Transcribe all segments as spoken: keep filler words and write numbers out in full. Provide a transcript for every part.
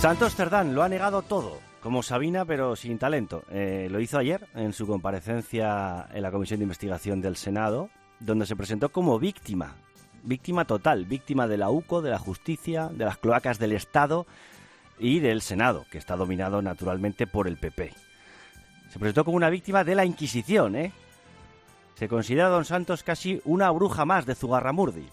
Santos Cerdán lo ha negado todo, como Sabina, pero sin talento. Eh, lo hizo ayer en su comparecencia en la Comisión de Investigación del Senado, donde se presentó como víctima, víctima total, víctima de la U C O, de la justicia, de las cloacas del Estado y del Senado, que está dominado naturalmente por el P P. Se presentó como una víctima de la Inquisición, ¿eh? Se considera a don Santos casi una bruja más de Zugarramurdi.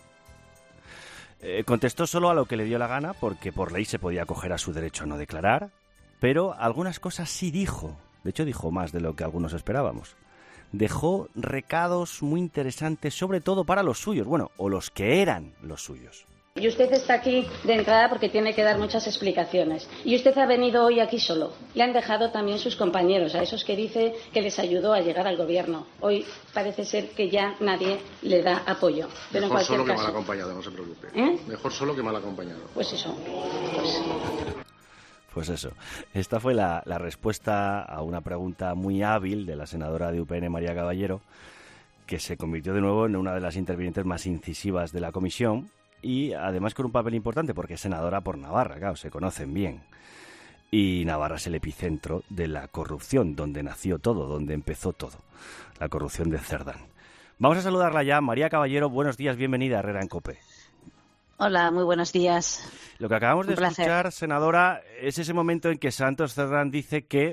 Eh, contestó solo a lo que le dio la gana, porque por ley se podía acoger a su derecho a no declarar, pero algunas cosas sí dijo. De hecho, dijo más de lo que algunos esperábamos. Dejó recados muy interesantes, sobre todo para los suyos, bueno, o los que eran los suyos. Y usted está aquí de entrada porque tiene que dar muchas explicaciones. Y usted ha venido hoy aquí solo. Le han dejado también sus compañeros, a esos que dice que les ayudó a llegar al gobierno. Hoy parece ser que ya nadie le da apoyo. Pero Mejor en solo que caso... mal acompañado, no se preocupe. ¿Eh? Mejor solo que mal acompañado. Pues eso. Pues... Pues eso, esta fue la, la respuesta a una pregunta muy hábil de la senadora de U P N, María Caballero, que se convirtió de nuevo en una de las intervinientes más incisivas de la comisión y además con un papel importante porque es senadora por Navarra, claro, se conocen bien. Y Navarra es el epicentro de la corrupción, donde nació todo, donde empezó todo, la corrupción de Cerdán. Vamos a saludarla ya. María Caballero, buenos días, bienvenida a Herrera en COPE. Hola, muy buenos días. Lo que acabamos de escuchar, senadora, es ese momento en que Santos Cerdán dice que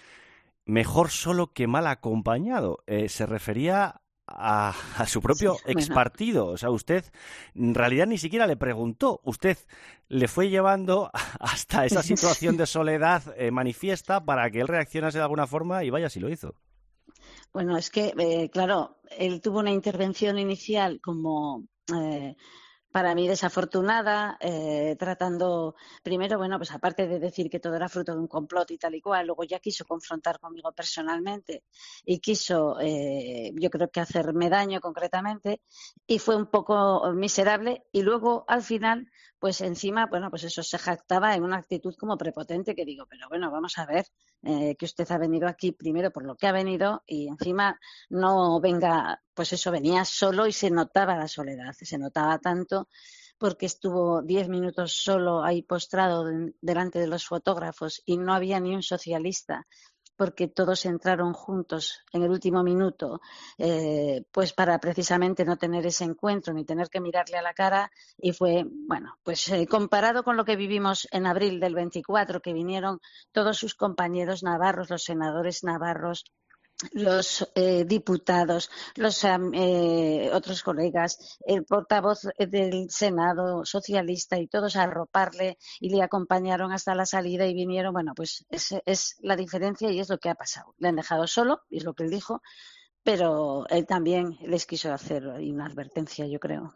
mejor solo que mal acompañado. Eh, se refería a, a su propio sí, bueno. expartido. O sea, usted en realidad ni siquiera le preguntó. Usted le fue llevando hasta esa situación de soledad eh, manifiesta para que él reaccionase de alguna forma y vaya si lo hizo. Bueno, es que, eh, claro, él tuvo una intervención inicial como... Eh, para mí desafortunada, eh, tratando, primero, bueno, pues aparte de decir que todo era fruto de un complot y tal y cual, luego ya quiso confrontar conmigo personalmente y quiso, eh, yo creo que hacerme daño concretamente, y fue un poco miserable, y luego al final, pues encima, bueno, pues eso se jactaba en una actitud como prepotente, que digo, pero bueno, vamos a ver, eh, que usted ha venido aquí primero por lo que ha venido y encima no venga, pues eso, venía solo y se notaba la soledad, se notaba tanto porque estuvo diez minutos solo ahí postrado de, delante de los fotógrafos y no había ni un socialista, porque todos entraron juntos en el último minuto, eh, pues para precisamente no tener ese encuentro ni tener que mirarle a la cara, y fue, bueno, pues eh, comparado con lo que vivimos en abril del veinticuatro, que vinieron todos sus compañeros navarros, los senadores navarros, los eh, diputados, los eh, otros colegas, el portavoz del Senado socialista y todos a arroparle y le acompañaron hasta la salida y vinieron, bueno, pues esa es la diferencia y es lo que ha pasado. Le han dejado solo, y es lo que él dijo, pero él también les quiso hacer una advertencia, yo creo.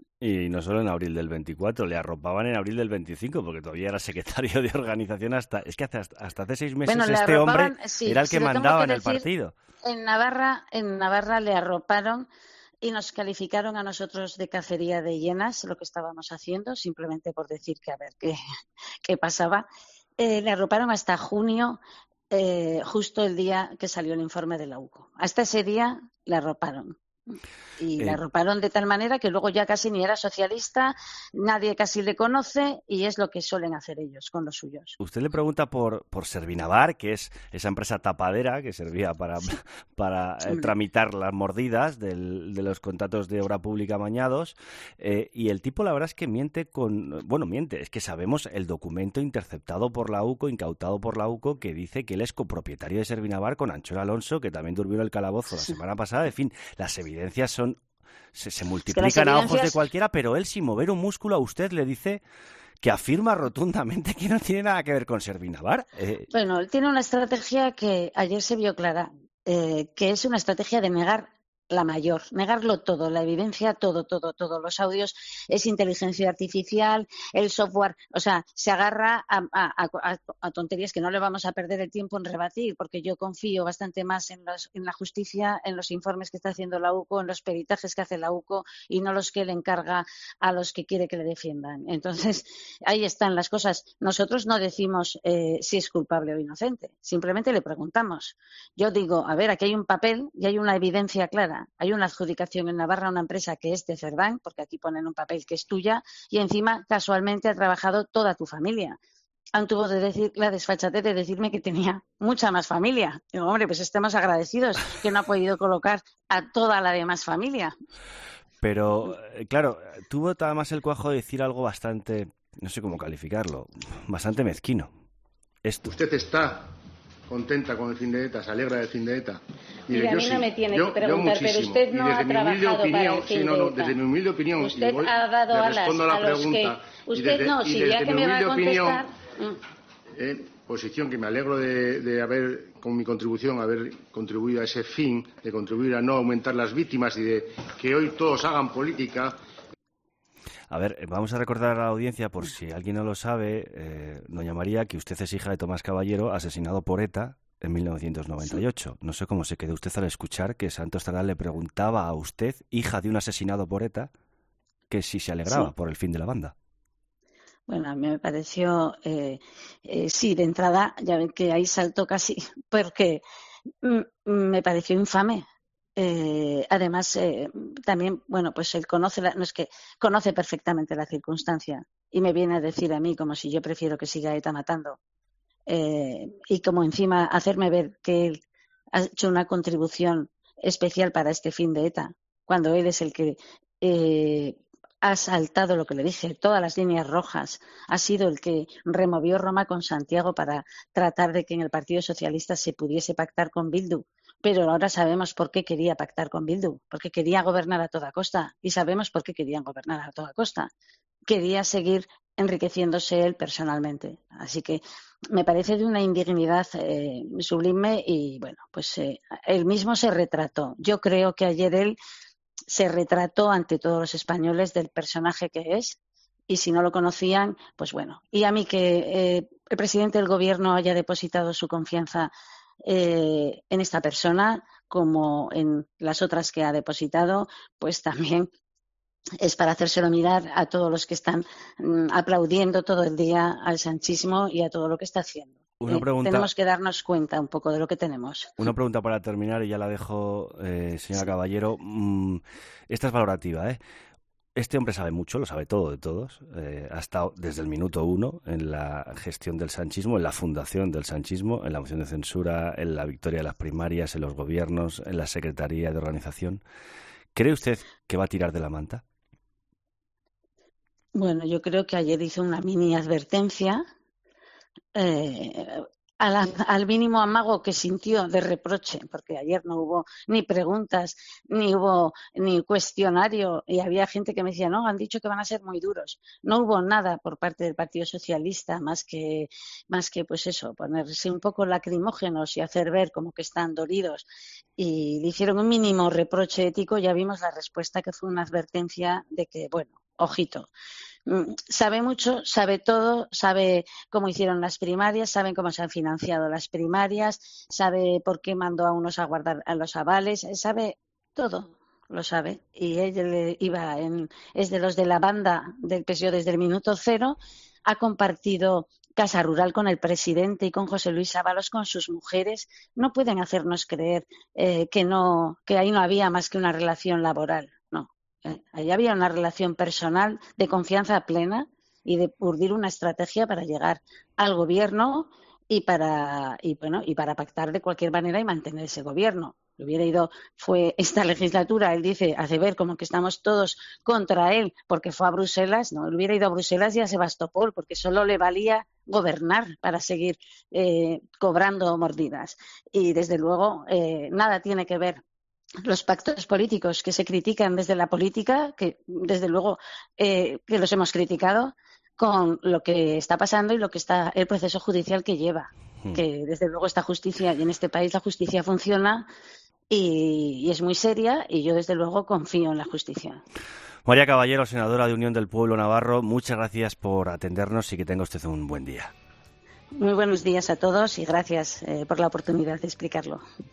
Y no solo en abril del veinticuatro, le arropaban en abril del veinticinco, porque todavía era secretario de organización hasta... Es que hasta, hasta hace seis meses bueno, este arropaban, hombre sí, era el que mandaba que en el decir, partido. En Navarra, en Navarra le arroparon y nos calificaron a nosotros de cacería de hienas, lo que estábamos haciendo, simplemente por decir que a ver qué, qué pasaba. Eh, le arroparon hasta junio, eh, justo el día que salió el informe de la U C O. Hasta ese día le arroparon. Y Eh, la arroparon de tal manera que luego ya casi ni era socialista, nadie casi le conoce, y es lo que suelen hacer ellos con los suyos. Usted le pregunta por, por Servinavar, que es esa empresa tapadera que servía para, para eh, tramitar las mordidas del, de los contratos de obra pública amañados, eh, y el tipo la verdad es que miente con... Bueno, miente, es que sabemos el documento interceptado por la U C O, incautado por la U C O, que dice que él es copropietario de Servinavar con Anchor Alonso, que también durmió en el calabozo la semana pasada. En fin, las evidencias son... Se, se multiplican es que a ojos de cualquiera, pero él, sin mover un músculo, a usted le dice que afirma rotundamente que no tiene nada que ver con Servinavar. Eh... Bueno, él tiene una estrategia que ayer se vio clara, eh, que es una estrategia de negar la mayor, negarlo todo, la evidencia, todo, todo, todo, los audios, es inteligencia artificial, el software, o sea, se agarra a, a, a, a tonterías que no le vamos a perder el tiempo en rebatir, porque yo confío bastante más en, los, en la justicia, en los informes que está haciendo la U C O, en los peritajes que hace la U C O y no los que le encarga a los que quiere que le defiendan. Entonces, ahí están las cosas. Nosotros no decimos eh, si es culpable o inocente, simplemente le preguntamos. Yo digo, a ver, aquí hay un papel y hay una evidencia clara. Hay una adjudicación en Navarra a una empresa que es de Cerdán, porque aquí ponen un papel que es tuya, y encima casualmente ha trabajado toda tu familia. aún tuvo de decir, la desfachatez de decirme que tenía mucha más familia. Digo, hombre, pues estemos agradecidos que no ha podido colocar a toda la demás familia. Pero, claro, tuvo además el cuajo de decir algo bastante, no sé cómo calificarlo, bastante mezquino. Esto. Usted está contenta con el fin de ETA, se alegra del fin de ETA. Mire, y a mí no sí, me tiene yo, que preguntar, pero usted no ha trabajado opinión, para el fin sí, no, no, de ETA. Desde mi humilde opinión, usted voy, ha dado alas a, la a los pregunta, que... Usted desde, no, si ya que me va a contestar... Opinión, eh, posición que me alegro de, de haber, con mi contribución, haber contribuido a ese fin, de contribuir a no aumentar las víctimas y de que hoy todos hagan política. A ver, vamos a recordar a la audiencia, por si alguien no lo sabe, eh, doña María, que usted es hija de Tomás Caballero, asesinado por ETA en mil novecientos noventa y ocho. No sé cómo se quedó usted al escuchar que Santos Tardal le preguntaba a usted, hija de un asesinado por ETA, que si se alegraba sí. por el fin de la banda. Bueno, a mí me pareció, eh, eh, sí, de entrada, ya ven que ahí saltó casi, porque mm, me pareció infame. Eh, además, eh, también, bueno, pues él conoce, la, no es que conoce perfectamente la circunstancia y me viene a decir a mí como si yo prefiero que siga ETA matando. Eh, y como encima hacerme ver que él ha hecho una contribución especial para este fin de ETA, cuando él es el que eh, ha saltado lo que le dije, todas las líneas rojas, ha sido el que removió Roma con Santiago para tratar de que en el Partido Socialista se pudiese pactar con Bildu. Pero ahora sabemos por qué quería pactar con Bildu, porque quería gobernar a toda costa y sabemos por qué querían gobernar a toda costa. Quería seguir enriqueciéndose él personalmente. Así que me parece de una indignidad eh, sublime y, bueno, pues eh, él mismo se retrató. Yo creo que ayer él se retrató ante todos los españoles del personaje que es y si no lo conocían, pues bueno. Y a mí que eh, el presidente del gobierno haya depositado su confianza eh, en esta persona como en las otras que ha depositado, pues también es para hacérselo mirar a todos los que están mm, aplaudiendo todo el día al sanchismo y a todo lo que está haciendo. Una pregunta, eh, tenemos que darnos cuenta un poco de lo que tenemos. Una pregunta para terminar y ya la dejo, eh, señora sí. Caballero. Mm, esta es valorativa, ¿eh? Este hombre sabe mucho, lo sabe todo de todos. Eh, ha estado desde el minuto uno en la gestión del sanchismo, en la fundación del sanchismo, en la moción de censura, en la victoria de las primarias, en los gobiernos, en la secretaría de organización. ¿Cree usted que va a tirar de la manta? Bueno, yo creo que ayer hizo una mini advertencia eh, al, al mínimo amago que sintió de reproche, porque ayer no hubo ni preguntas, ni hubo ni cuestionario, y había gente que me decía, no, han dicho que van a ser muy duros. No hubo nada por parte del Partido Socialista, más que, más que pues eso, ponerse un poco lacrimógenos y hacer ver como que están dolidos. Y le hicieron un mínimo reproche ético, ya vimos la respuesta, que fue una advertencia de que, bueno, ojito. Sabe mucho, sabe todo, sabe cómo hicieron las primarias, sabe cómo se han financiado las primarias, sabe por qué mandó a unos a guardar a los avales, sabe todo, lo sabe. Y él iba en, es de los de la banda del P S O E desde el minuto cero, ha compartido Casa Rural con el presidente y con José Luis Ábalos, con sus mujeres. No pueden hacernos creer eh, que no, que ahí no había más que una relación laboral. Ahí había una relación personal de confianza plena y de urdir una estrategia para llegar al gobierno y para y bueno y para pactar de cualquier manera y mantener ese gobierno. Le hubiera ido, fue esta legislatura, él dice, hace ver como que estamos todos contra él porque fue a Bruselas, no, él hubiera ido a Bruselas y a Sebastopol porque solo le valía gobernar para seguir eh, cobrando mordidas. Y desde luego eh, nada tiene que ver los pactos políticos que se critican desde la política, que desde luego eh, que los hemos criticado, con lo que está pasando y lo que está el proceso judicial que lleva. Hmm. Que desde luego esta justicia, y en este país la justicia funciona y, y es muy seria, y yo desde luego confío en la justicia. María Caballero, senadora de Unión del Pueblo Navarro, muchas gracias por atendernos y que tenga usted un buen día. Muy buenos días a todos y gracias eh, por la oportunidad de explicarlo.